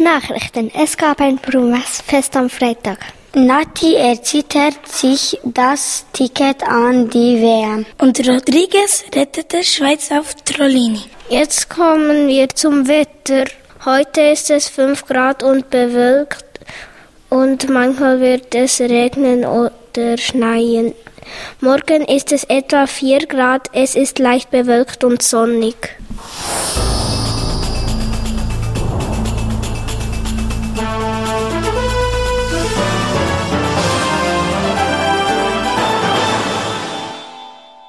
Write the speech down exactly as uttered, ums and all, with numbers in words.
Nachrichten. Es gab ein Brummersfest am Freitag. Nati erzittert sich das Ticket an die W M. Und Rodriguez rettete Schweiz auf Trollini. Jetzt kommen wir zum Wetter. Heute ist es fünf Grad und bewölkt und manchmal wird es regnen oder schneien. Morgen ist es etwa vier Grad, es ist leicht bewölkt und sonnig.